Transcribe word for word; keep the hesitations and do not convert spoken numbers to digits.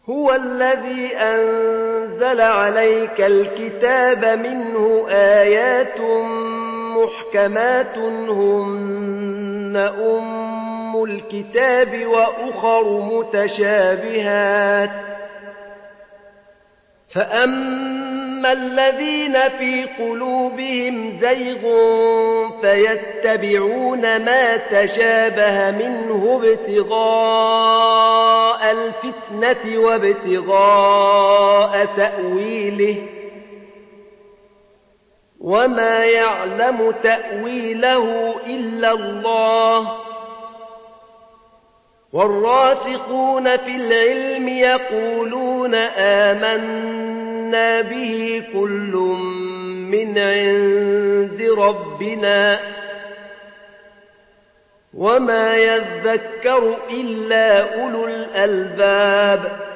هو الذي أنزل عليك الكتاب منه آيات محكمات هن أم الكتاب وأخر متشابهات فأما الذين في قلوبهم زيغ فيتبعون ما تشابه منه ابتغاء الفتنة وابتغاء تأويله وما يعلم تأويله إلا الله والراسخون في العلم يقولون آمنا به كل من عند ربنا وما يذكر إلا أولو الألباب